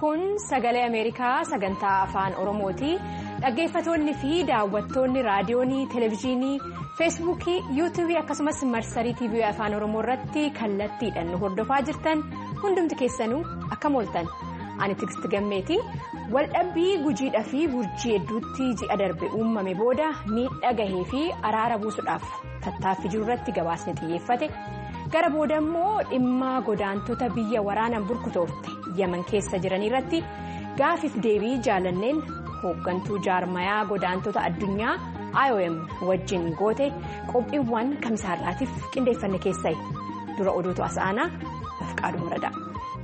Kun sagalee Ameerikaa sagantaa afaan Oromooti. Dhaggeeffattoonni fi daawwattoonni raadiyoonii, televezyiinii, feesbuukii, yuutuubii akkasumas marsarii TV afaan Oromoo irratti kallattiidhaan nu hordofaa jirtan hundumti keessanuu akkam ooltan. Ani Tigist Gammeeti. Waldhabbii gujiidhaa fi burjii hedduutti ji'a darbe uumame booda miidhaa gahee fi araara buusuudhaaf tattaaffii jiru irratti gabaasni xiyyeeffate. Gara booda immoo dhimma godaantota biyya waraanaan burkutoofte Yemen keessa jiran irratti gaafiif deebii jaalanneen hooggantuu jaarmayaa godaantota addunyaa IOM wajjin goote qophiiwwan kamsaarraatiif qindeeffanne keessaa dura oduutu as aanaa Bafqaaduu Maradaa.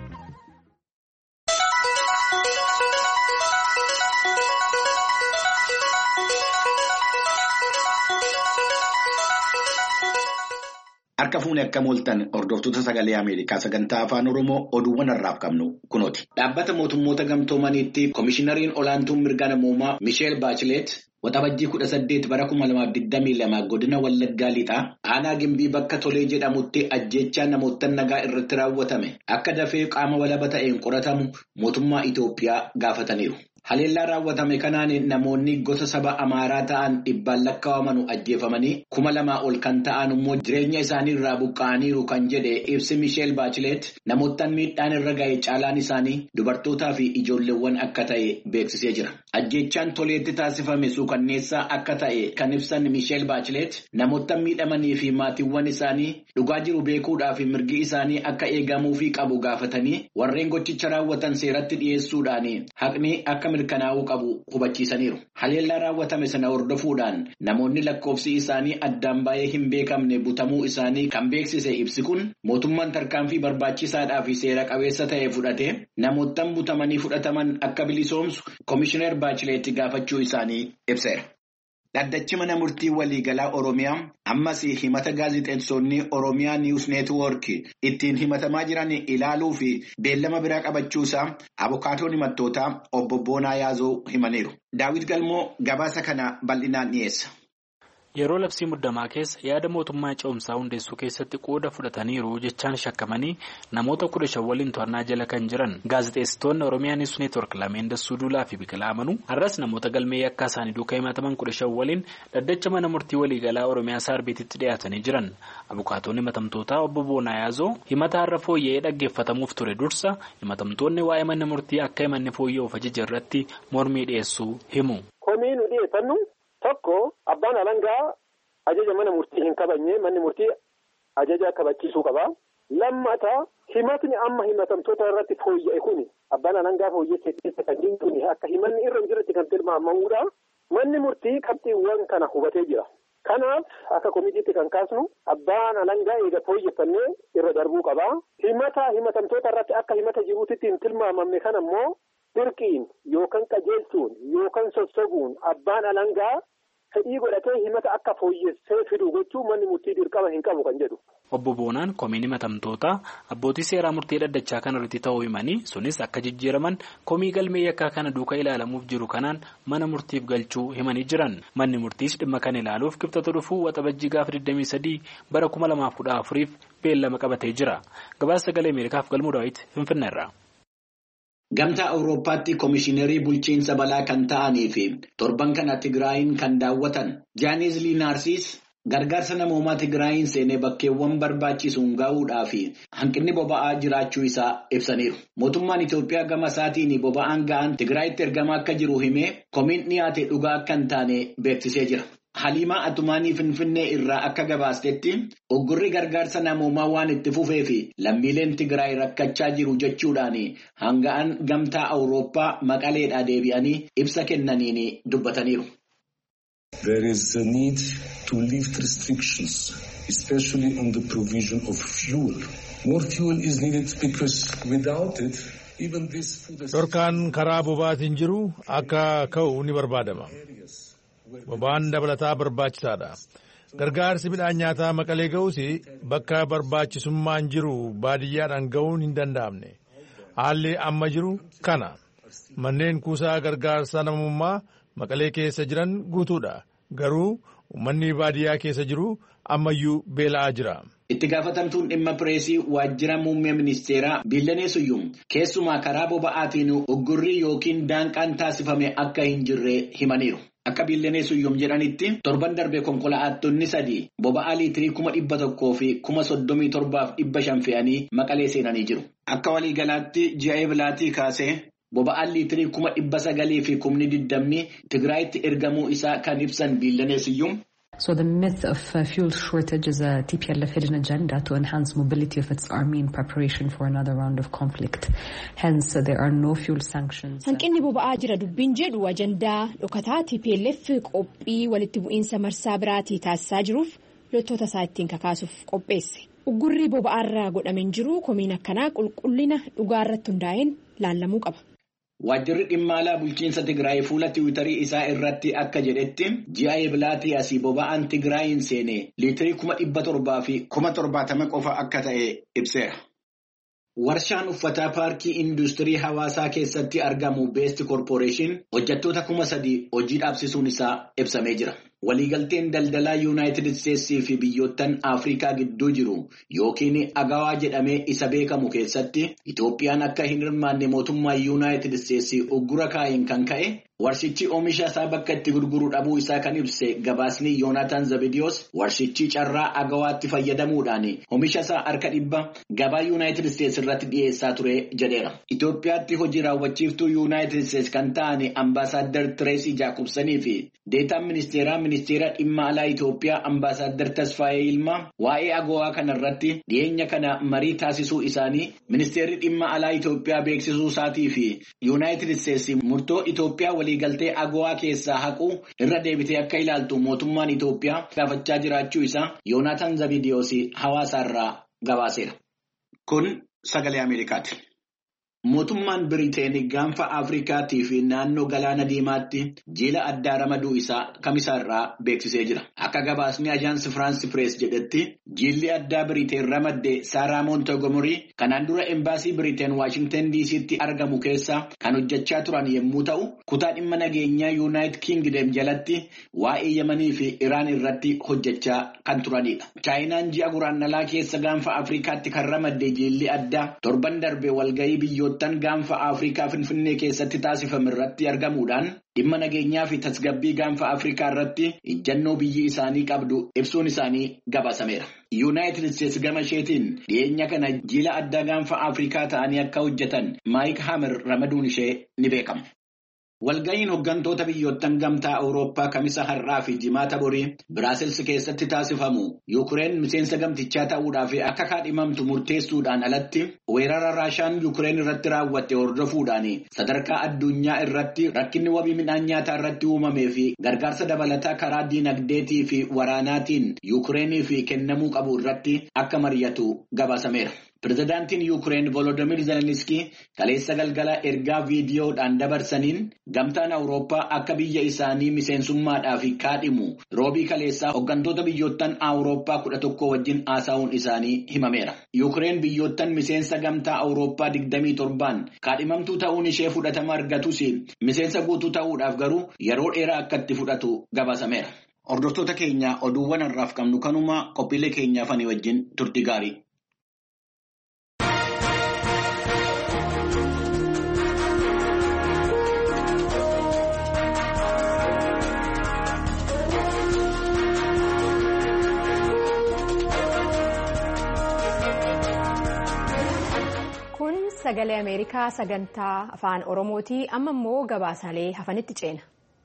Harka fuunee akka mooltan hordoftoota sagalee Ameerikaa sagantaa afaan Oromoo oduuwwan har'aaf qabnu kunooti. Dhaabbata mootummoota gamtoomaniitti Komishinariin olaantuun mirga namoomaa Michelle Bachelet waxabajjii 18 bara 2022 godina Wallaggaa Lixaa aanaa Gimbii bakka Tolee jedhamutti ajjeechaa namoota nagaa irratti raawwatame akka dafee qaama walaba ta'een qoratamu mootummaa Itoophiyaa gaafataniiru. Haleellaa raawwatame kanaan namoonni gosa saba Amaaraa ta'an 100 lakkaawamanu ajjeefamanii 2,000 ol kan ta'an immoo jireenya isaanii irraa buqqa'aniiru kan jedhe ibsi Michelle Bachelet namoota miidhaan irra ga'e caalaan isaanii dubartootaa fi ijoolleewwan akka ta'e beeksisee jira. Ajjeechaan Toleetti taasifame suukanneessaa akka ta'e kan ibsan Michelle Bachelet namoota miidhamanii fi maatiiwwan isaanii dhugaa jiru beekuudhaa fi mirgi isaanii akka eegamuufii qabu gaafatanii warreen gochicha raawwatan seeratti dhiyeessuudhaan haqni akka mirkanaa'uu qabu hubachiisaniiru. Haleellaa raawwatame sana hordofuudhaan namoonni lakkoofsi isaanii addaan baay'ee hin beekamne butamuu isaanii kan beeksise ibsi kun mootummaan tarkaanfii barbaachisaadhaa fi seera qabeessa ta'e fudhatee namootaan butamanii fudhataman akka bilisoomsu Komishinar Bachelet gaafachuu isaanii ibseera. Dhaddachi mana murtii waliigalaa Oromiyaa ammas himata gaazexeessonni Oromiyaa Niwus Neetwoork ittiin himatamaa jiran ilaaluu fi beellama biraa qabachuusaa abukaatoon himattootaa obbo Boonaa Yaazoo himaniiru. Daawit Galmoo gabaasa kana bal'inaan dhiyeessa. Yeroo labsii muddamaa keessa yaada mootummaa ce'umsaa hundeessuu keessatti qooda fudhataniiru jechaan shakkamanii namoota 15 waliin to'annaa jala kan jiran gaazexeessitoonni Oromiyaa Niwus Neetwoork lameen Dassuu Duulaa fi Biqilaa Amanuu har'as namoota galmee yakkaa isaanii duukaa himataman 15 waliin dhaddacha mana murtii waliigalaa Oromiyaa Saarbeetitti dhiyaatanii jiran. Abukaatoonni himatamtootaa obbo Boonaa Yaazoo himata har'a fooyya'ee dhaggeeffatamuuf ture dursa himatamtoonni waa'ee mana murtii akka himanni fooyya'uuf ajaja irratti mormii dhiyeessuu himu. Tokko abbaan alangaa ajaja mana murtii hin kabajne manni murtii ajaja kabachiisuu qaba. Lammataa himatni amma himatamtoota irratti fooyya'e kuni abbaan alangaa fooyyessee keessa kan jiru akka himanni irra hin jirretti kan tilmaamamuudha. Manni murtii qabxiiwwan kana hubatee jira. Kanaaf akka komitiitti kan kaasnu abbaan alangaa eega fooyyeffannee irra darbuu qaba. Himatamtoota irratti akka himata jiruutti hin tilmaamamne kana immoo dirqiin yookaan qajeelchuun yookaan sossobuun abbaan alangaa fedhii godhatee himata akka fooyyessee fidu gochuu manni murtii dirqama hin qabu kan jedhu. Obbo Boonaan komiin himatamtoota abbootii seeraa murtii dhaddachaa kana irratti ta'uu himanii sunis akka jijjiiraman komii galmee yakkaa kana duuka ilaalamuuf jiru kanaan mana murtiif galchuu himanii jiran. Manni murtiis dhimma kan ilaaluuf kibxata dhufuu waxabajjii gaafa 23 bara 2014 beellama qabatee jira. Gabaasa sagalee Ameerikaaf Galmuu Daawit Finfinneerraa. Gamtaa Awurooppaatti Komishiinarii bulchiinsa balaa kan ta'anii fi torban kana Tigraayin kan daawwatan Jaanis Liinaarsiis gargaarsa namoomaa Tigraayin seenee bakkeewwan barbaachisuun gahuudhaa fi hanqinni boba'aa jiraachuu isaa ibsaniiru. Mootummaan Itoophiyaa gama isaatiin boba'aan ga'an Tigraayitti ergamaa akka jiru himee komiin dhiyaate dhugaa akka hin taane beeksisee jira. Haliimaa Atumaanii Finfinnee irraa akka gabaastetti oggurri gargaarsa namoomaa waan itti fufee fi lammiileen Tigraay rakkachaa jiru jechuudhaan hanga'an gamtaa Awurooppaa Maqaleedhaa deebi'anii ibsa kennaniin dubbataniiru. There is a need to lift restrictions, especially on the provision of fuel. More fuel is needed because without it, even this food... Dhorkaan karaa boba'aatiin jiru akka ka'u ni barbaadama. Boba'aan dabalataa barbaachisaadha. Gargaarsi midhaan nyaataa Maqalee ga'uus bakka barbaachisummaan jiru baadiyyaadhaan ga'uun hin danda'amne. Haalli amma jiru kana. Manneen kuusaa gargaarsa namummaa Maqalee keessa jiran guutuudha. Garuu uummanni baadiyyaa keessa jiru ammayyuu beela'aa jira. Itti gaafatamtuun dhimma pireesii waajjira muummee ministeeraa Billanee Suyyum keessumaa karaa boba'aatiin uggurrii yookiin daanqaan taasifame akka hin jirre himaniiru. Akka Billanee Suyyum jedhanitti torban darbe konkolaattonni 3 boba'aa liitirii 100,000 fi 37,500 fe'anii Maqalee seenanii jiru. Akka waliigalaatti ji'a eebilaatii kaasee boba'aan liitirii 900 fi 20 Tigraayitti ergamuu isaa kan ibsan Billanee Suyyum. So the myth of fuel shortage is a TPLF hidden agenda to enhance mobility of its army in preparation for another round of conflict. Hence, there are no fuel sanctions. Hanqinni boba'aa jira dubbiin jedhu ajandaa dhokataa TPLF qophii walitti bu'iinsa marsaa biraatii taasisaa jiruuf loltoota isaa ittiin kakaasuuf qopheesse. Uggurri boba'aarraa godhameen jiru komiin akkanaa qulqullina dhugaa irratti hundaa'een laallamuu qaba. Waajjirri dhimma alaa bulchiinsa Tigraay fuula tiwiitarii isaa irratti akka jedhetti ji'a eebilaatii asii boba'aan Tigraayin seenee liitirii 700 fi 70 qofa akka ta'e ibseera. Warshaan uffataa paarkii industirii hawaasaa keessatti argamu Beest Corporation hojjettoota 3,000 hojii dhaabsisuun isaa ibsamee jira. Waliigalteen daldalaa Yuunaayitid Isteetsii fi biyyoottan Afrikaa gidduu jiru yookiin agawaa jedhamee isa beekamu keessatti Itoophiyaan akka hin hirmaanne mootummaa Yuunaayitid Isteetsii uggura kaa'een kan ka'e warshichi oomisha isaa bakka itti gurguru dhabuu isaa kan ibse gabaasni Yoonaatan Zabidiyoos warshichi carraa agawaatti fayyadamuudhaan oomisha isaa harka 100 gabaa Yuunaayitid Isteets irratti dhiyeessaa ture jedheera. Itoophiyaatti hojii raawwachiiftuu Yuunaayitid Isteets kan ta'an Ambaasaadder Tireesii Jaakobsanii fi deetaan ministeera dhimma alaa Itoophiyaa Ambaasaadder Tasfaayee Ilmaa waa'ee agawaa kanarratti dhiyeenya kana marii taasisuu isaanii ministeerri dhimma alaa Itoophiyaa beeksisuu isaatii fi Yuunaayitid Isteets murtoo Itoophiyaa waliigaltee agawaa keessaa haquu irra deebitee akka ilaaltu mootummaan Itoophiyaa gaafachaa jiraachuu isaa Yoonaatan Zabidiyoos hawaasaarraa gabaaseera. Kun sagalee Ameerikaati. Mootummaan Biriteen gaanfa Afrikaatii fi naannoo galaana diimaatti jiila addaa ramaduu isaa kamisaarraa beeksisee jira. Akka gabaasni ajaansi Firaansi Pirees jedhetti jiilli addaa Biriteen ramadde Saaraa Moontogomorii kanaan dura embaasii Biriteen Waashingtan DC'tti argamu keessa kan hojjechaa turan yommuu ta'u, kutaa dhimma nageenyaa Yuunaayitid Kingdom jalatti waa'ee Yemanii fi Iraan irratti hojjechaa kan turanidha. Chaayinaan ji'a guraandhalaa keessa gaanfa Afrikaatti kan ramadde jiilli addaa torban darbe walgahii biyyoota gaanfa Afrikaa Finfinnee keessatti taasifame irratti argamuudhaan dhimma nageenyaa fi tasgabbii gaanfa Afrikaa irratti ejjennoo biyyi isaanii qabdu ibsuun isaanii gabaasameera. Yuunaayitid Isteets gama isheetiin dhiyeenya kana jiila addaa gaanfa Afrikaa ta'anii akka hojjetan Maayik Haamer ramaduun ishee ni beekama. Walga'iin hooggantoota biyyoottan gamtaa Awurooppaa kamisa har'aa fi jimaata borii Biraasels keessatti taasifamu Yuukireen miseensa gamtichaa ta'uudhaaf akka kaadhimamtu murteessuudhaan alatti weerara Raashaan Yuukireen irratti raawwatte hordofuudhaan sadarkaa addunyaa irratti rakkinni wabii midhaan nyaataa irratti uumamee fi gargaarsa dabalataa karaa diinagdeetii fi waraanaatiin Yuukireeniif kennamuu qabu irratti akka mari'atu gabaasameera. Pirezidaantiin Yuukireen Volodymyr Zelensky kaleessa galgala ergaa viidiyoodhaan dabarsaniin gamtaan Awurooppaa akka biyya isaanii miseensummaadhaaf kaadhimu roobii kaleessaa hooggantoota biyyoottan Awurooppaa 11 wajjin haasa'uun isaanii himameera. Yuukireen biyyoottan miseensa gamtaa Awurooppaa 27 kaadhimamtuu ta'uun ishee fudhatama argatus miseensa guutuu ta'uudhaaf garuu yeroo dheeraa akka itti fudhatu gabaasameera. Hordoftoota keenya oduuwwan har'aaf qabnu kanuma qophiilee keenyaaf ani wajjin turtii gaarii. Sagalee Ameerikaa sagantaa afaan Oromootii amma immoo gabaasaalee hafanitti ceena.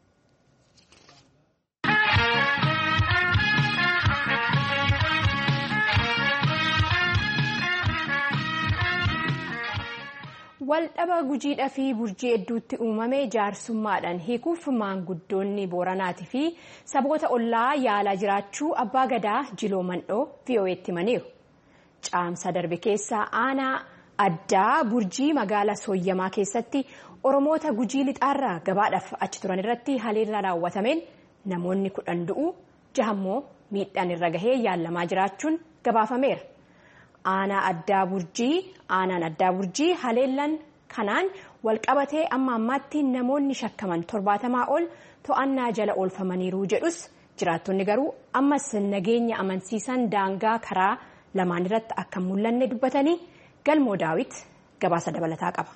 Waldhaba gujiidhaa fi burjii hedduutti uumame jaarsummaadhaan hiikuuf maanguddoonni Booranaatii fi saboota ollaa yaalaa jiraachuu abbaa gadaa Jiloo Mandhoo VOA'tti himaniiru. Caamsa darbe keessa aanaa addaa burjii magaalaa Sooyyamaa keessatti Oromoota gujii lixaarraa gabaadhaaf achi turan irratti haleellaa raawwatameen namoonni 10 du'uu 6 immoo miidhaan irra gahee yaalamaa jiraachuun gabaafameera. Aanaan addaa burjii haleellaan kanaan walqabatee amma ammaatti namoonni shakkaman 70 ol to'annaa jala oolfamaniiru jedhus Jiraattonni garuu ammas nageenya amansiisan daangaa karaa lamaan irratti akka mul'anne dubbatanii Galmoo Daawit gabaasa dabalataa qaba.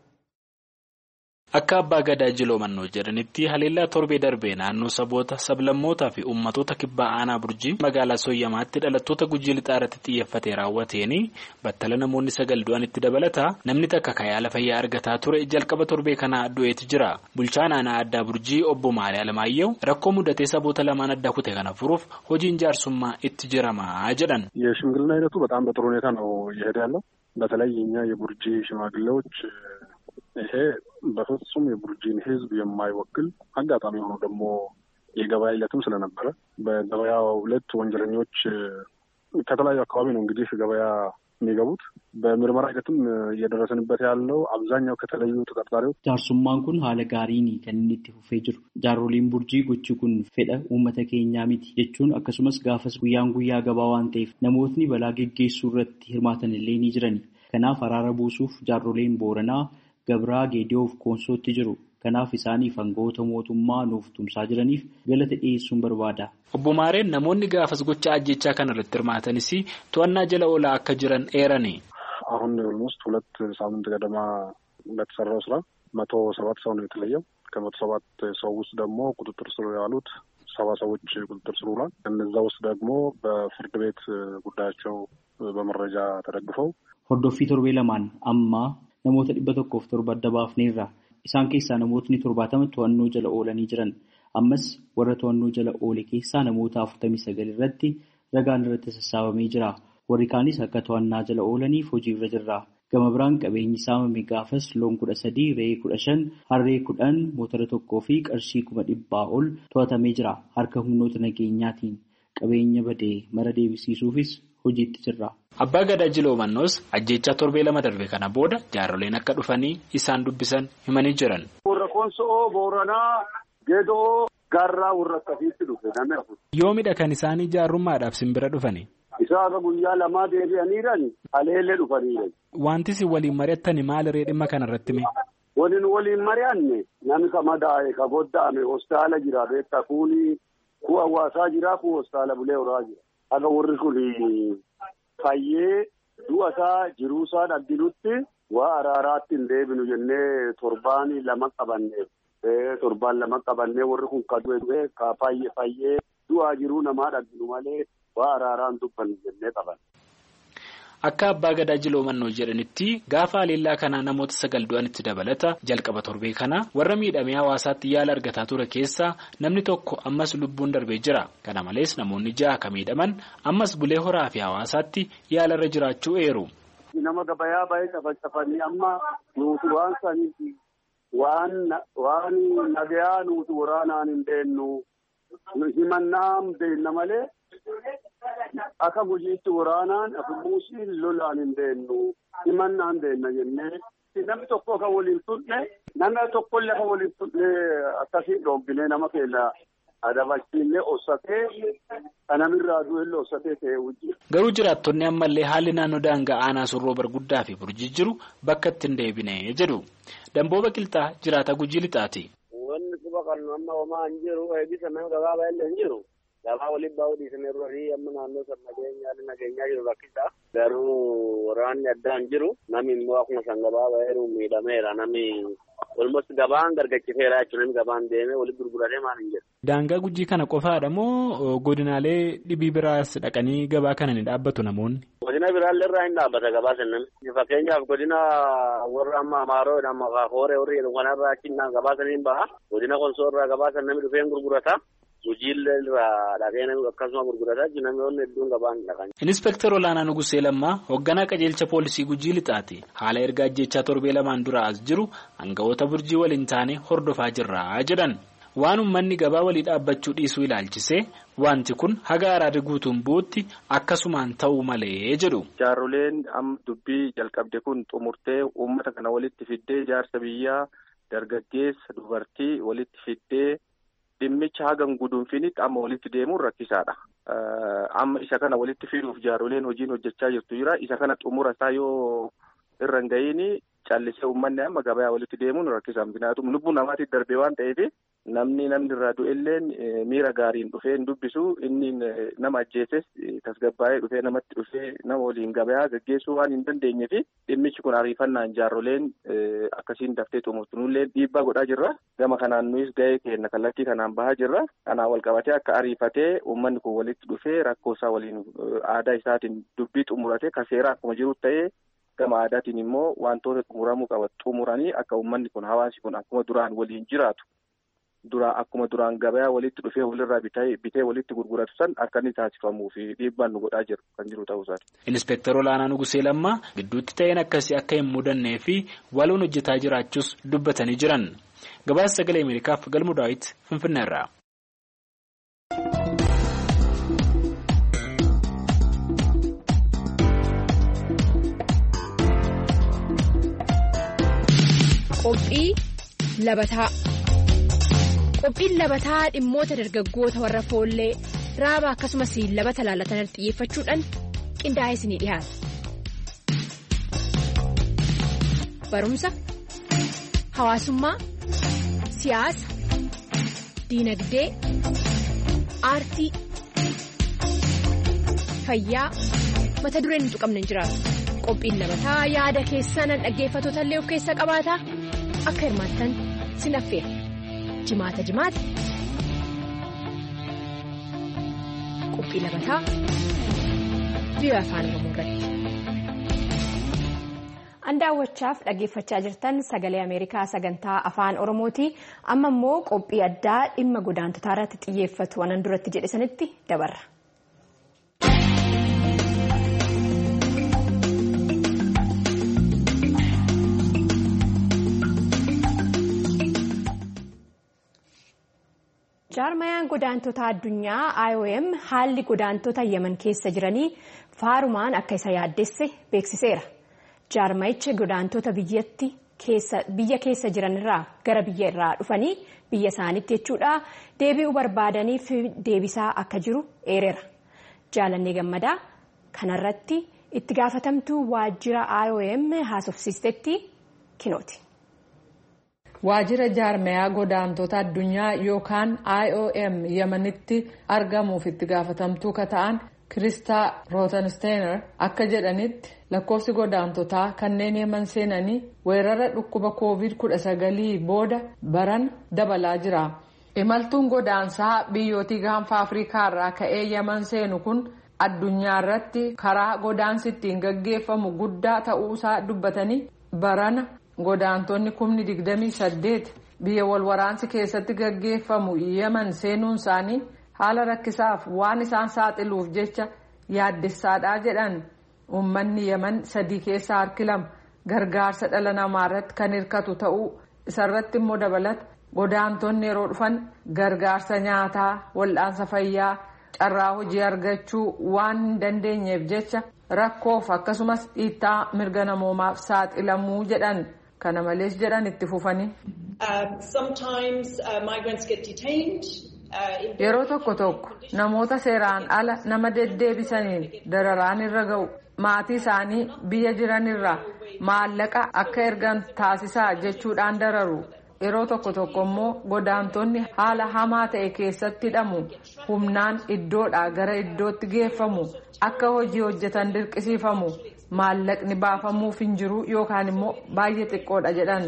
Akka abbaa gadaa Jiloo Mannoo jedhanitti haleellaa torbee darbee naannoo saboota sablammootaa fi uummattoota kibbaa aanaa Burjii magaalaa Sooyyamaatti dhalattoota Gujii Lixaa irratti xiyyeeffatee raawwateen battala namoonni 9 du'an itti dabalataa namni takka yaala fayyaa argataa ture jalqaba torbee kanaa du'eetu jira. Bulchaan aanaa addaa Burjii obbo Maarii Alamaayyoo rakkoo mudatee saboota lamaan adda kute kana furuuf hojiin jaarsummaa itti jiramaa jedhan. የሽምግልና ሂደቱ በጣም በጥሩ ሁኔታ ነው እየሄደ ያለው። በተለይ እኛ የቡርጂ ሽማግሌዎች ይሄ በፍጹም የቡርጂን ሕዝብ የማይወክል አጋጣሚ ሆኖ ደግሞ የገበያ ዕለትም ስለነበረ በገበያው ዕለት ወንጀለኞች ከተለያዩ አካባቢ ነው እንግዲህ ገበያ የሚገቡት በምርመራ ሂደትም እየደረሰንበት ያለው አብዛኛው ከተለዩ ተጠርጣሪዎች ጃርሱማን ኩን ሀለ ጋሪኒ ከንኒት ፉፌ ጅሩ ጃሮሊን ቡርጂ ጎቺ ኩን ፌደ ኡመተ ኬኛ ሚቲ ጀቹን አከሱመስ ጋፈስ ጉያን ጉያ ገባዋን ቴፍ ነሞትኒ በላ ጌጌሱ ረት ሂርማተን ሌኒ ጅረኒ ከናፍ አራራ ቡሱፍ ጃሮሊን ቦረና ገብራ ጌዲዮፍ ኮንሶት ጅሩ ከናፍ ኢሳኒ ፈንጎተ ሞቱማ ኑፍ ቱምሳ ጅረኒፍ ገለተ ኢሱን በርባዳ Obbo Maareen namoonni gaafas gocha ajjechaa kana irratti hirmaatanis to'annaa jala oolaa akka jiran eerani. አሁን ኦልሞስት 2 ሳምንት ገደማ በተሰራው ስራ 107 ሰው ነው የተለየው። ከ107 ሰው ውስጥ ደግሞ ቁጥጥር ስር ያሉት 70 ሰዎች ቁጥጥር ስር ውሏል። እነዛ ውስጥ ደግሞ በፍርድ ቤት ጉዳያቸው በመረጃ ተደግፈው ሆርዶፊ ቶርቤ ለማን አማ ነሞተ ዲበተኮፍ ቶርባ ደባፍኔራ ኢሳን ኬሳ ነሞትኒ ቶርባተም to'annoo jala oolanii jiran. Ammas warra to'annoo jala oole keessaa namoota 49 irratti ragaan irratti sassaabamee jira. Warri kaanis akka to'annaa jala oolaniif hojiirra jirra. Gama biraan qabeenyi saamame gaafas loon 13, re'ee 15, harree 10, motora 1 fi qarshii 100 ol to'atamee jira. Harka humnoota nageenyaatiin qabeenya badee mara deebisiisuufis hojiitti jirra. Abbaa Gadaa Jiloo Mannoos ajjechaa torbee 2 darbe kana booda jaaroleen akka dhufanii isaan dubbisan himanii jiran. Warra Konsoo Booranaa Geedoo garraa warra akkasiitti dhufe namni afur. Yoomidha kan isaanii jaarrummaadhaaf simbira dhufani. Isaan guyyaa lamaa deebi'aniirani aleellee dhufaniirani. Wanti si waliin mari'attani maal ree dhimma kanarratti mee? Waliin mari'anne namni kama daa'e ka goddaame hospitaala jira beektaa kuuni ku hawaasaa jira ku hospitaala bulee horaa jira. Aga warri kun fayyee du'asaa jiruusaa dhagginutti waa araaraatti hin deebinu jennee torbaanii 2 qabanneef. Torbaan 2 qabannee warri kun kadhu'e ka fayyee du'aa jiruu namaa dhagginu malee waa araaraan dubbannu jennee qaban. Akka abbaa Gadaa Jiloo Mannoo jedhanitti gaafa haleellaa kanaa namoota 9 du'anitti dabalata jalqaba torbee kana warra miidhamee hawaasaatti yaala argataa ture keessaa namni tokko ammas lubbuun darbee jira. Kana malees namoonni 6 akka miidhaman ammas bulee horaa fi hawaasaatti yaala irra jiraachuu eeru. Nama gabayaa baay'ee cafanii amma nuti waan saniiti. Waan nagayaa nuti waraanaan hin deennu himannaan deenna malee akka gujiitti waraanaan afumuusiin lolaan hin deennu himannaan deenna jennee namni tokko kan waliin tulle namni tokkollee kan waliin tulle akkasii dhoobbilee nama keenya adabachiillee ossatee kanamirraa du'ellee ossatee ta'ee wujji. Garuu jiraattonni ammallee haalli naannoo daangaa aanaa surroo barguddaa fi burjii jiru bakka itti hin deebine jedhu. Dambooba Qilxaa jiraata Gujii Lixaati. Wanni suba kan amma homaa hin jiru eebbisa nama gabaabaa illee hin jiru. Gabaa waliin baa'uu dhiisanii irratti amma naannoo nageenyaa jiru rakkisa. Garuu waraanni addaa hin jiru. Namni immoo akkuma san gabaabaa jiru miidhameera. Namni olmost gabaan gargachiseera jechuun namni gabaan deemee waliin gurguratee maal hin jiru. Daangaa Gujii kana qofaadha moo godinaalee dhibii biraas dhaqanii gabaa kana ni dhaabbatu namoonni? Godina biraallee irraa hin dhaabbata gabaa sannan. Fakkeenyaaf godina warra amma Amaaroo amma Hooree warri jedhu kanarraa achiin gabaa saniin baha. Godina Konsoo irraa gabaa san namni dhufee gurgurata. Gujiillee irraa dhaqee namni akkasuma gurgurataa jiru namni hedduun gabaan dhaqan. Inspektar Olaanaa Nugusee Lammaa hoogganaa qajeelcha poolisii Gujii Lixaati. Haala ergaa ajjechaa torbee 2 dura as jiru aangawoota burjii waliin taane hordofaa jirra jedhan. Waan uummanni gabaa walii dhaabbachuu dhiisuu ilaalchisee wanti kun haga araarri guutuun bu'utti akkasumaan ta'uu malee jedhu. Jaaroleen amma dubbii jalqabde kun xumurtee uummata kana walitti fiddee jaarsa biyyaa dargaggeessa dubartii walitti fiddee dhimmicha hagam guduunfinitti amma walitti deemuun rakkisaadha. Amma isa kana walitti fiduuf jaaroleen hojiin hojjechaa jirtu jira. Isa kana xumura isaa yoo irra hin ga'iin callisee uummanni amma gabaa walitti deemuun rakkisaa. Minaatum lubbuu namaatiif darbee waan ta'eef namni irraa du'elleen miira gaariin dhufee hin dubbisu inni nama ajjeeses tasgabbaa'ee dhufee namatti dhufee nama waliin gabayaa gaggeessuu waan hin dandeenye fi dhimmichi kun ariifannaan jaarroleen akkasiin daftee xumurtuunillee dhiibbaa godhaa jirra. Gama kanaan nuyis gahee keenya kallattii kanaan bahaa jirra. Kanaan wal qabatee akka ariifatee uummanni kun walitti dhufee rakkoo isaa waliin aadaa isaatiin dubbii xumurate kan seeraa akkuma jiru ta'ee gama aadaatiin immoo wantoota xumuramuu qaban xumuranii akka uummanni kun hawaasi kun akkuma duraan waliin jiraatu. Akkuma duraan gabayaa walitti dhufee walirraa bitee walitti gurguratu san akka inni taasifamuu fi dhiibbaan nu godhaa jiru kan jiru ta'uu isaati. Inspektar Olaanaa Nugusee Lammaa gidduutti ta'een akkasii akka hin mudannee fi waloon hojjetaa jiraachuus dubbatanii jiran. Gabaasa Sagalee Ameerikaaf Galmuu Daawit Finfinneerraa. Qophii labataa. Qophiin labataa dhimmoota dargaggoota warra foollee raaba akkasumas labata laalatan xiyyeeffachuudhaan qindaa'ee isinii dhiyaata. Barumsa, hawaasummaa, siyaasa, diinagdee, aartii, fayyaa mata dureen hin tuqamne hin jiraatu. Qophiin labataa yaada keessan dhaggeeffattoota illee of keessa qabaata. Akka hirmaattan sin affeera. Jimaata qophii labataa biyya afaan Oromoo irratti. An daawwachaaf dhaggeeffachaa jirtan Sagalee Ameerikaa sagantaa afaan Oromooti. Amma immoo qophii addaa dhimma godaantotaa irratti xiyyeeffatu waan duratti jedhe sanitti dabarra. Jaarmayaan godaantota addunyaa IOM haalli godaantota Yemen keessa jiranii faarumaan akka isa yaaddesse beeksiseera. Jaarmayichi godaantota biyya keessa jiranirraa gara biyya irraa dhufanii biyya isaaniitti jechuudha deebi'uu barbaadaniif deebisaa akka jiru eereera. Jaalannee Gammadaa kanarratti itti gaafatamtuu waajjira IOM haasofsiistetti kinooti. Waajjira jaarmayaa godaantota addunyaa yookaan IOM Yemenitti argamuuf itti gaafatamtuu ka ta'an Kiristaa Rootensteiner akka jedhanitti lakkoofsi godaantotaa kanneen Yemen seenanii weerara dhukkuba COVID-19 booda baran dabalaa jira. Imaltuun godaansaa biyyootii gaanfa Afrikaa irraa ka'ee Yemen seenu kun addunyaa irratti karaa godaansi ittiin gaggeeffamu guddaa ta'uusaa dubbatanii barana. Godaantonni 28,000 biyya walwaraansi keessatti gaggeeffamu Yemen seenuun isaanii haala rakkisaaf waan isaan saaxiluuf jecha yaaddessaadhaa jedhan. Uummanni Yemen 3 keessaa harki 2 gargaarsa dhala namaa irratti kan hirkatu ta'uu isarratti immoo dabalata godaantonni yeroo dhufan gargaarsa nyaataa, wal'aansa fayyaa, carraa hojii argachuu waan hin dandeenyeef jecha rakkoof akkasumas dhiittaa mirga namoomaaf saaxilamuu jedhan. Kana malees jedhan itti fufanii. Yeroo tokko namoota seeraan ala nama deddeebisaniin dararaan irra ga'u. Maatii isaanii biyya jiranirraa maallaqa akka ergan taasisaa jechuudhaan dararu. Yeroo tokko immoo godaantonni haala hamaa ta'e keessatti hidhamu. Humnaan iddoodhaa gara iddootti geeffamu. Akka hojii hojjetan dirqisiifamu. Maallaqni baafamuuf hin jiru yookaan immoo baay'ee xiqqoodha jedhan.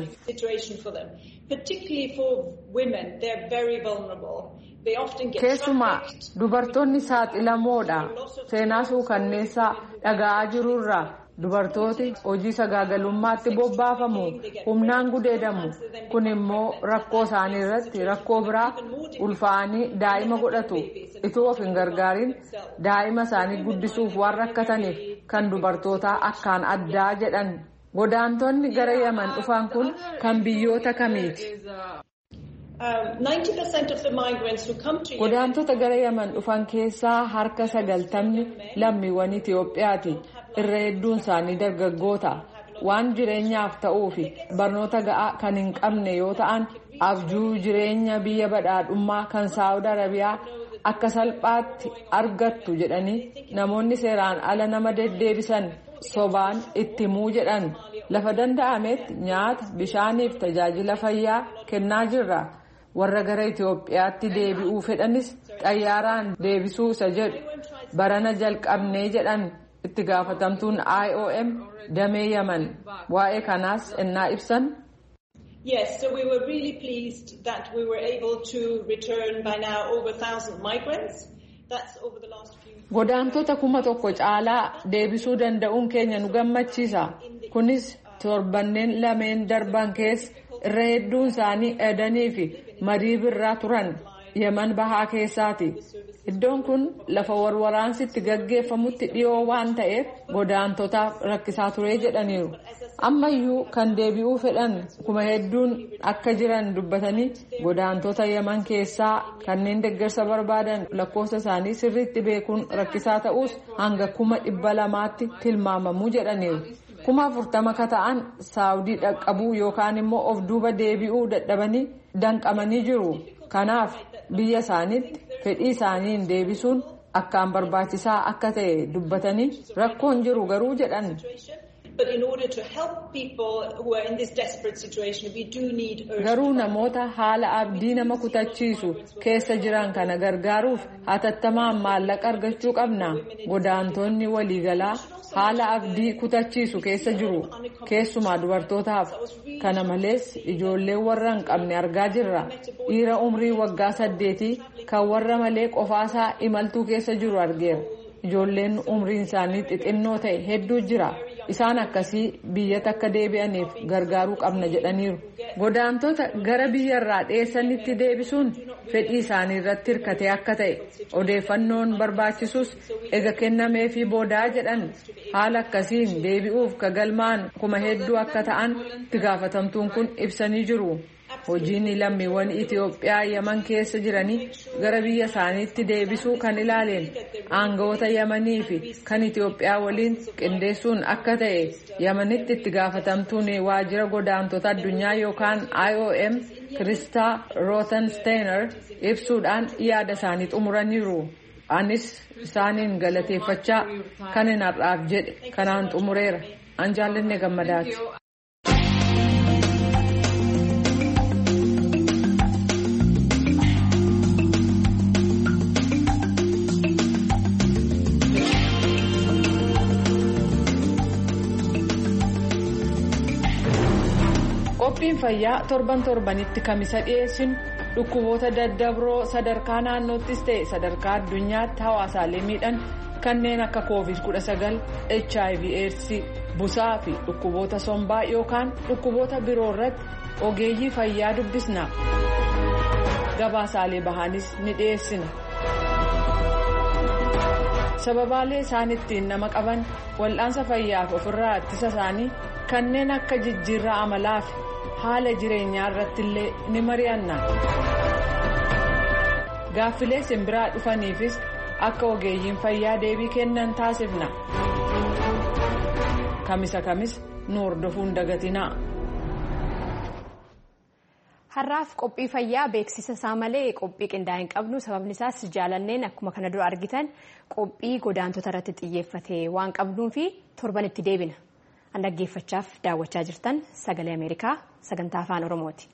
Keessumaa dubartoonni saaxilamoodha. Seenaa suukanneessaa dhaga'aa jirurraa dubartooti hojii sagaagalummaatti bobbaafamu humnaan gudeedamu. Kun immoo rakkoo isaanii irratti rakkoo biraa ulfaanii daa'ima godhatu. Itoo of hin gargaarin daa'ima isaanii guddisuuf waan rakkataniif kan dubartootaa akkaan addaa jedhan. Godaantonni gara Yemen dhufan kun kan biyyoota kamiiti? Godaantota gara Yemen dhufan keessaa harka 90 lammiiwwan Itiyoophiyaati. Irra hedduun isaanii dargaggoota. Waan jireenyaaf ta'uu fi barnoota ga'aa kan hin qabne yoo ta'an abjuu jireenya biyya badhaadhummaa kan Saawud Arabiyaa akka salphaatti argattu jedhanii namoonni seeraan ala nama deddeebisan sobaan itti himuu jedhan. Lafa danda'ametti nyaata, bishaaniif tajaajila fayyaa kennaa jirra. warra gara Itoophiyaatti deebi'uu fedhanis xayyaaraan deebisuu isa jedhu barana jalqabnee jedhan itti gaafatamtuun IOM damee Yaman waa'ee kanaas ennaa ibsan. Yes, so we were really pleased that we were able to return by now over 1,000 migrants. That's over the last few years. Godaantota 1,000 caalaa deebisuu danda'uun keenya nu gammachiisa. Kunis torbanneen lameen darban keessa irra hedduun isaanii Edanii fi Marii birraa turan Yaman bahaa keessaati. Iddoon kun lafa waraansitti gaggeeffamutti dhiyoo waan ta'eef godaantotaaf rakkisaa ture jedhaniiru. Ammayyuu kan deebi'uu fedhan kuma hedduun akka jiran dubbatanii godaantota Yaman keessaa kanneen deeggarsa barbaadan lakkoofsa isaanii sirriitti beekuun rakkisaa ta'us hanga 200,000tti tilmaamamuu jedhaniiru. 40,000 ka ta'an Saawudii dhaqqabuu yookaan immoo of duuba deebi'uu dadhabanii danqamanii jiru. Kanaaf biyya isaaniitti fedhii isaaniin deebisuun akkaan barbaachisaa akka ta'e dubbatanii rakkoon jiru garuu jedhan. Garuu namoota haala abdii nama kutachiisu keessa jiran kana gargaaruuf hatattamaan maallaqa argachuu qabna. Godaantonni waliigalaa haala abdii kutachiisu keessa jiru. Keessumaa dubartootaaf. Kana malees ijoollee warra hin qabne argaa jirra. Dhiira umrii waggaa 8 kan warra malee qofaasaa imaltuu keessa jiru argeera. Ijoolleen umriin isaanii xixinnoo ta'e hedduu jira. Isaan akkasii biyyatti akka deebi'aniif gargaaruu qabna jedhaniiru. Godaantota gara biyyarraa dheessanitti deebisuun fedhii isaanii irratti hirkatee akka ta'e odeeffannoon barbaachisus ega kennameefii boodaa jedhan haala akkasiin deebi'uuf kagalmaan kuma hedduu akka ta'an itti gaafatamtuun kun ibsanii jiru. Hojiin lammiiwwan Itoophiyaa Yaman keessa jiranii gara biyya isaaniitti deebisuu kan ilaaleen aangawoota Yamanii fi kan Itoophiyaa waliin qindeessuun akka ta'e Yamanitti itti gaafatamtuun waajjira godaantota addunyaa yookaan IOM Kiristaa Rootensteiner ibsuudhaan yaada isaanii xumuraniiru. Anis isaaniin galateeffachaa kan hin har'aaf jedhe kanaan xumureera. An jaallanne gammadaati. Qophiin fayyaa torbanitti kamisa dhiyeessinu dhukkuboota daddabroo sadarkaa naannoottis ta'e sadarkaa addunyaatti hawaasaalee miidhan kanneen akka COVID-19, HIV/AIDS, busaa fi dhukkuboota sombaa yookaan dhukkuboota biroo irratti ogeeyyii fayyaa dubbisna. Gabaasaalee bahaanis ni dhiyeessina. Sababaalee isaan ittiin nama qaban wal'aansa fayyaaf ofirraa ittisa isaanii kanneen akka jijjiirraa amalaa fi haala jireenyaa irratti illee ni mari'anna. Gaaffilee simbiraa dhufaniifis akka ogeeyyiin fayyaa deebii kennan taasifna. Kamisa kamis nu hordofuun dagatinaa. Har'aaf qophii fayyaa beeksisa isaa malee qophii qindaa'e hin qabnu. Sababni isaas jaalanneen akkuma kana dura argitan qophii godaantota irratti xiyyeeffate waan qabnuuf torbanitti deebina. An dhaggeeffachaaf daawwachaa jirtan Sagalee Ameerikaa sagantaa afaan Oromooti.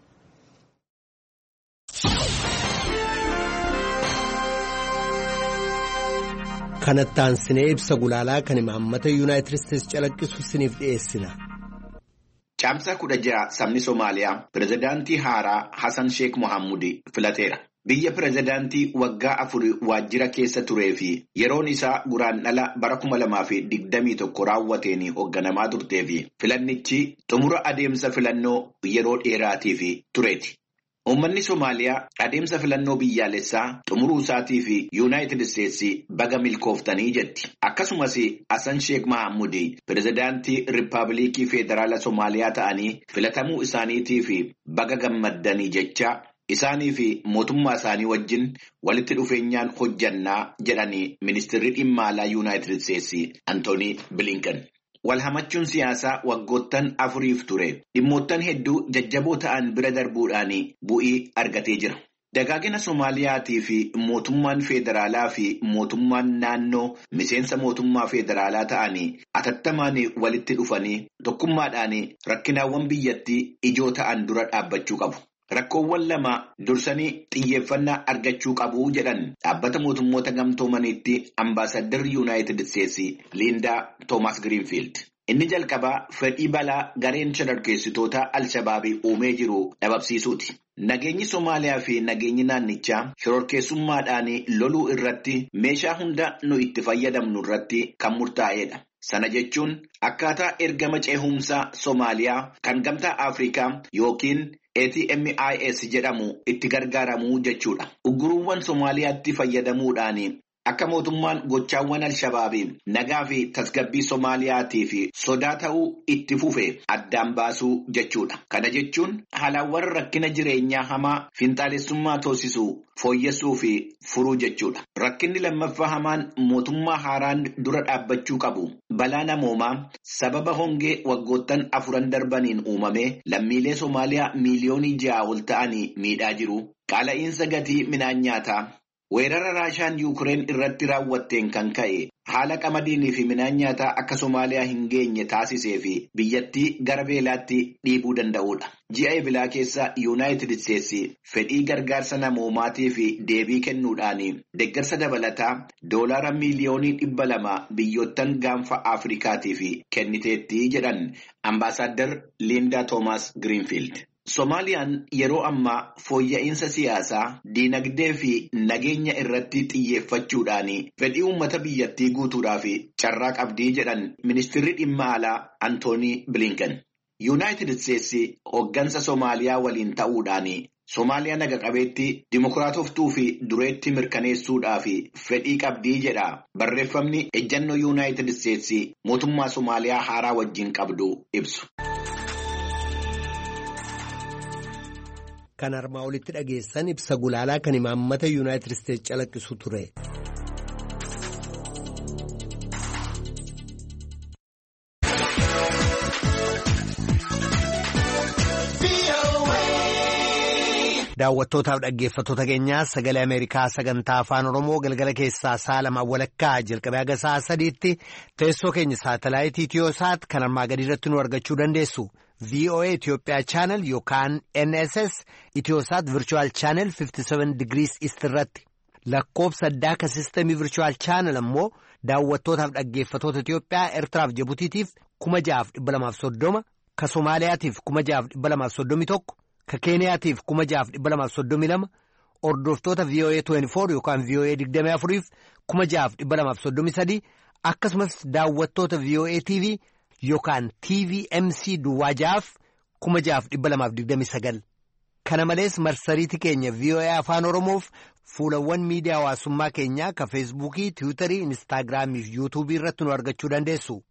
Kanatti aansinee ibsa gulaalaa kan imaammata Yuunaayitid Isteetsi calaqqisu isiniif dhiyeessina. Caamsaa 16 sabni Somaaliyaa pirezidaantii haaraa Hassan Sheikh Mohaamud filateera. Biyya pirezidaantii waggaa 4 waajjira keessa turee fi yeroon isaa guraandhala bara 2021 raawwateen hoogganamaa turtee fi filannichi xumura adeemsa filannoo yeroo dheeraatiif tureeti. Uummanni Somaaliyaa adeemsa filannoo biyyaalessaa xumuruu isaatii fi Yuunaayitid Isteetsi baga milkooftanii jetti. Akkasumas Hassan Sheikh Mohaamud pirezidaantii Riippaabilikii Federaala Somaaliyaa ta'anii filatamuu isaaniitii fi baga gammaddanii jecha isaanii fi mootummaa isaanii wajjin walitti dhufeenyaan hojjannaa jedhanii ministeerri dhimma alaa Yuunaayitid Isteetsi Antoonii Bilinkan. Walhamachuun siyaasaa waggoottan 4 ture. Dhimmoottan hedduu jajjaboo ta'an bira darbuudhaan bu'ii argatee jira. Dagaagina Soomaaliyaatii fi mootummaan federaalaa fi mootummaan naannoo miseensa mootummaa federaalaa ta'anii atattamaan walitti dhufanii tokkummaadhaan rakkinaawwan biyyattii ijoo ta'an dura dhaabbachuu qabu. rakkoowwan lama dursanii xiyyeeffannaa argachuu qabu jedhan dhaabbata mootummoota gamtoomaniitti ambaasaddarri Yuunaayitid Isteetsi Liindaa Toomaas Giriinfiild. Inni jalqabaa fedhii balaa gareen shororkeessitoota Alshabaabii uumee jiru dhabamsiisuuti. Nageenyi Somaaliyaa fi nageenyi naannichaa shororkeessummaadhaan loluu irratti meeshaa hunda nu itti fayyadamnu irratti kan murtaa'edha. Sana jechuun akkaataa ergama ceehumsaa Somaaliyaa kan gamtaa Afrikaa yookiin ATMIS jedhamu itti gargaaramuu jechuudha. Ugguruuwwan Somaaliyaatti fayyadamuudhaan akka mootummaan gochaawwan Alshabaabii nagaa fi tasgabbii Soomaaliyaatii fi sodaa ta'uu itti fufe addaan baasuu jechuudha. Kana jechuun haalawwan rakkina jireenyaa hamaa finxaalessummaa toosisuu fooyyessuu fi furuu jechuudha. Rakkinni lammaffaa hamaan mootummaa haaraan dura dhaabbachuu qabu. Balaa namoomaa sababa hongee waggoottan 4 darbaniin uumame lammiilee Soomaaliyaa miiliyoonii 6 ol ta'anii miidhaa jiru. Qaala'iinsa gatii midhaan nyaataa. Weerara Raashaan Yuukireen irratti raawwatteen kan ka'e haala qamadiinii fi midhaan nyaataa akka Soomaaliyaa hin geenye taasisee fi biyyattii gara beelaatti dhiibuu danda'udha. Ji'a ebilaa keessa Yuunaayitid Isteetsi fedhii gargaarsa namoomaatii fi deebii kennuudhaan deeggarsa dabalataa $2 miiliyoonii 200 biyyoottan gaanfa Afrikaatiif kenniteetti jedhan ambaasaddar Liindaa Toomaas Giriinfiild. Soomaaliyaan yeroo ammaa fooyya'insa siyaasaa, diinagdee fi nageenya irratti xiyyeeffachuudhaan fedhii uummata biyyattii guutuudhaaf carraa qabdii jedhan ministeerri dhimma alaa Antoonii Bilinken. Yuunaayitid Isteetsi hooggansa Soomaaliyaa waliin ta'uudhaan Soomaaliyaa naga qabeetti dimokiraatoftuu fi dureetti mirkaneessuudhaaf fedhii qabdii jedha barreeffamni ejjannoo Yuunaayitid Isteetsi mootummaa Soomaaliyaa haaraa wajjin qabdu ibsu. Kan armaa olitti dhageessan ibsa gulaalaa kan imaammata Yuunaayitid Isteetsi calaqqisu ture. Daawwattootaaf dhaggeeffattoota keenyaa sagalee Ameerikaa sagantaa afaan Oromoo galgala keessaa sa'a 2 walakkaa jalqabee haga sa'a 3tti teessoo keenya saatalaayitii Itiyoosaat kan armaa gadii irratti nu argachuu dandeessu. VOA Itoophiyaa Channel yookaan NSS Itiyoosaat Virtual Channel 57 degrees East irratti. Lakkoofsa addaa ka sistemii Virtual Channel ammoo daawwattootaaf dhaggeeffattoota Itoophiyaa Eertiraaf Jibutiitiif 6,230 ka Somaaliyaatiif 6,231 ka Keeniyaatiif 6,232 hordoftoota VOA 24 yookaan VOA 24 6,233 akkasumas daawwattoota VOA TV yookaan TVMC Duwwaajaaf 6,229 kana malees marsariitii keenya VOA Afaan Oromoof fuulawwan miidiyaa hawaasummaa keenyaa ka Feesbuukii, Tiwiitarii, Inistaagiraamii fi Yuutuubii irratti nu argachuu dandeessu.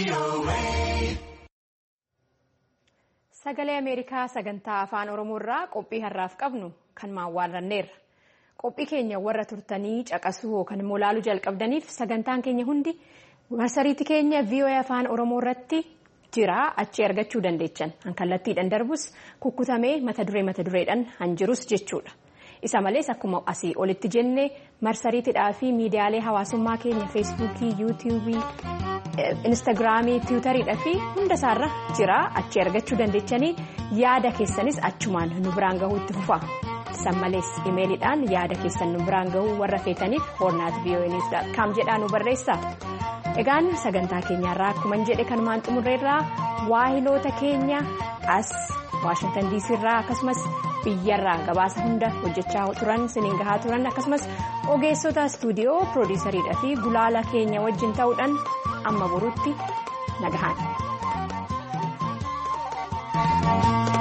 Sagalee Ameerikaa sagantaa afaan Oromoo irraa qophii har'aaf qabnu kan maawwaarranneerra. Qophii keenya warra turtanii caqasuu kan immoo laaluu jalqabdaniif sagantaan keenya hundi marsariitii keenya VOA afaan Oromoo irratti jira achi argachuu dandeechan. Kallattiidhaan darbus kukkutamee mata dureedhaan hanjirus jechuudha. Isa malees akkuma asii olitti jenne marsariitiidhaa fi miidiyaalee hawaasummaa keenya Feesbuukii, Yuutuubii, Inistaagiraamii, Tiwiitariidhaa fi hunda isaarra jira achi argachuu dandeechanii yaada keessanis achumaan nu biraan gahuu itti fufa. San malees imeeliidhaan yaada keessan nu biraan gahuu warra feetaniif hornaat.voanews.com jedhaa nu barreessa. Egaan sagantaa keenyarraa akkuma jedhe kanumaan xumurreerraa waahiloota keenya as Waashingtan DC irraa akkasumas biyyarraa gabaasa hunda hojjechaa turan siniin gahaa turan akkasumas ogeessota istuudiyoo piroodiisariidhaa fi gulaala keenya wajjin ta'uudhaan amma boruutti nagahaan.